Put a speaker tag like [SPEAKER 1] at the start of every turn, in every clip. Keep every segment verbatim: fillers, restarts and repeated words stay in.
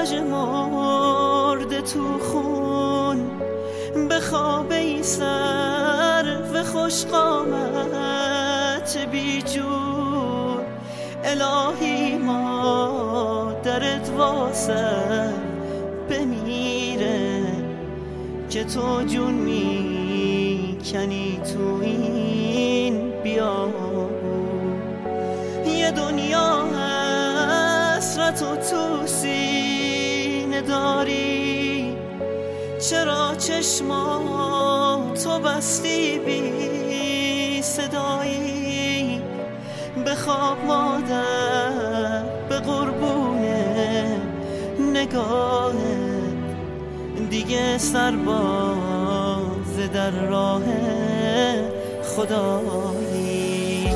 [SPEAKER 1] مرده تو خون، به خواب ای سر و خوش قامت بی جون. الهی مادرت واسه بمیره که تو جون میکنی تو این بیابون. یه دنیا حسرت و تو سینه داری، چرا چشماتو بستی بی صدایی؟ بخواب مادر به قربونه نگاهت، دیگه سرباز در راه خدایی.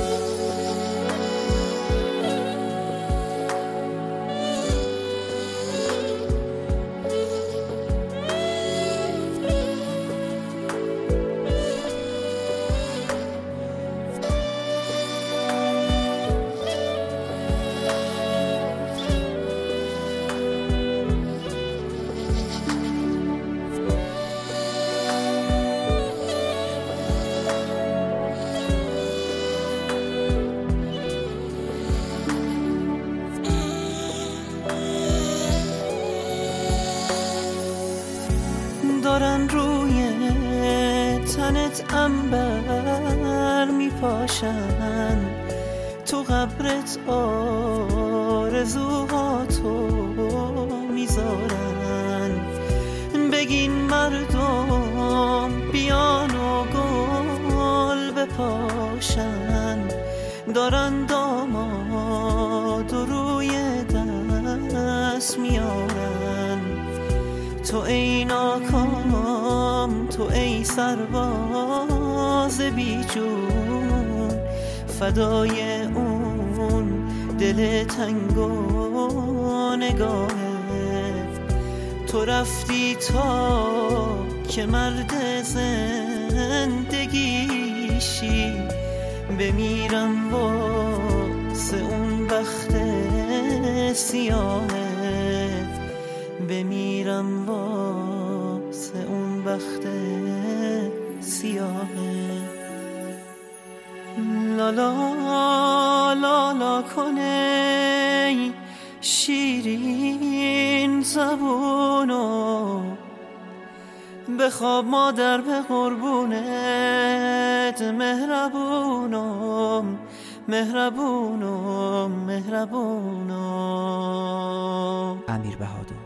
[SPEAKER 1] دارن روی تنت عنبر میپاشن، تو قبرت آرزوهاتو میذارن. بگین مردم بیان و گل بپاشن، دارن داماد و روی دست میارن. تو ای ناکام، تو ای سرباز بی جون، فدای اون دل تنگ و نگاهت. تو رفتی تا که مرد زندگیشی، بمیرم واسه اون بخت سیاهت، بمیرم واسه اون بخت سیاهه. لالا لالا کنه شیرین زبونو، بخواب مادر به قربونت مهربونم مهربونم مهربونم.
[SPEAKER 2] امیر بهادر.